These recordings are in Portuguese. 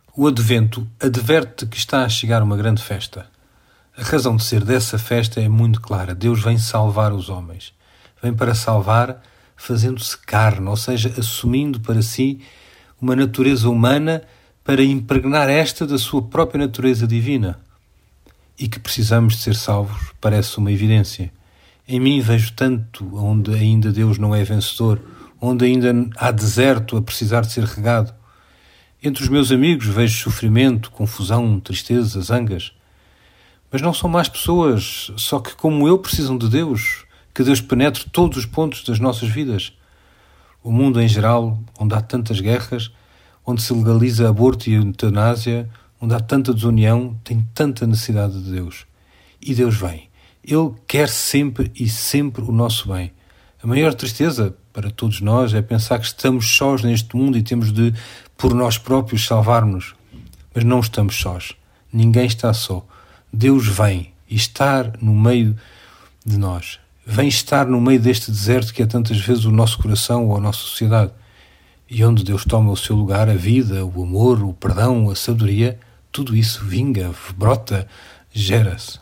O Advento adverte que está a chegar uma grande festa. A razão de ser dessa festa é muito clara. Deus vem salvar os homens. Vem para salvar fazendo-se carne, ou seja, assumindo para si uma natureza humana para impregnar esta da sua própria natureza divina. E que precisamos de ser salvos parece uma evidência. Em mim vejo tanto onde ainda Deus não é vencedor, onde ainda há deserto a precisar de ser regado. Entre os meus amigos vejo sofrimento, confusão, tristeza, zangas. Mas não são más pessoas, só que como eu precisam de Deus, que Deus penetre todos os pontos das nossas vidas. O mundo em geral, onde há tantas guerras, onde se legaliza aborto e eutanásia, onde há tanta desunião, tem tanta necessidade de Deus. E Deus vem. Ele quer sempre e sempre o nosso bem. A maior tristeza para todos nós é pensar que estamos sós neste mundo e temos de, por nós próprios, salvar-nos. Mas não estamos sós. Ninguém está só. Deus vem e está no meio de nós. Vem estar no meio deste deserto que é tantas vezes o nosso coração ou a nossa sociedade. E onde Deus toma o seu lugar, a vida, o amor, o perdão, a sabedoria, tudo isso vinga, brota, gera-se.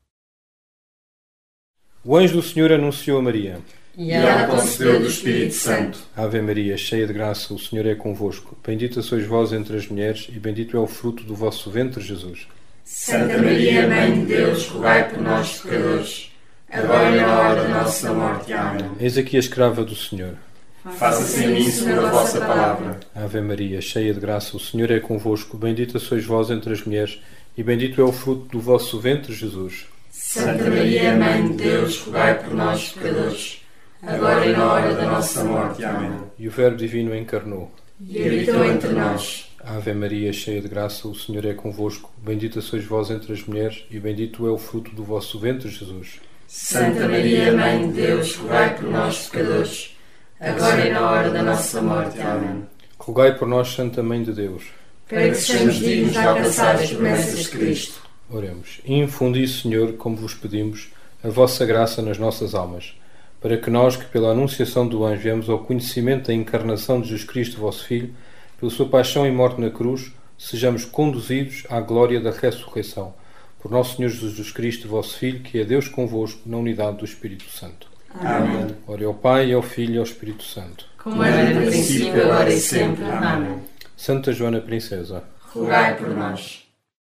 O anjo do Senhor anunciou a Maria. E ela concebeu do Espírito Santo. Ave Maria, cheia de graça, o Senhor é convosco. Bendita sois vós entre as mulheres, e bendito é o fruto do vosso ventre, Jesus. Santa Maria, Mãe de Deus, rogai por nós, pecadores, agora e na hora da nossa morte. Amém. Eis aqui a escrava do Senhor. Faça-se em mim segundo a vossa palavra. Ave Maria, cheia de graça, o Senhor é convosco. Bendita sois vós entre as mulheres, e bendito é o fruto do vosso ventre, Jesus. Santa Maria, Mãe de Deus, rogai por nós, pecadores, agora e na hora da nossa morte. Amém. E o Verbo Divino encarnou. E habitou entre nós. Ave Maria, cheia de graça, o Senhor é convosco. Bendita sois vós entre as mulheres, e bendito é o fruto do vosso ventre, Jesus. Santa Maria, Mãe de Deus, rogai por nós, pecadores, agora e na hora da nossa morte. Amém. Rogai por nós, Santa Mãe de Deus, para que sejamos dignos de alcançar as promessas de Cristo. Oremos. Infundi, Senhor, como vos pedimos, a vossa graça nas nossas almas, para que nós, que pela anunciação do anjo viemos ao conhecimento da encarnação de Jesus Cristo, vosso Filho, pela sua paixão e morte na cruz, sejamos conduzidos à glória da ressurreição. Por nosso Senhor Jesus Cristo, vosso Filho, que é Deus convosco, na unidade do Espírito Santo. Amém. Ora ao Pai, ao Filho e ao Espírito Santo. Como era no princípio, agora e sempre. Amém. Santa Joana Princesa, rogai por nós.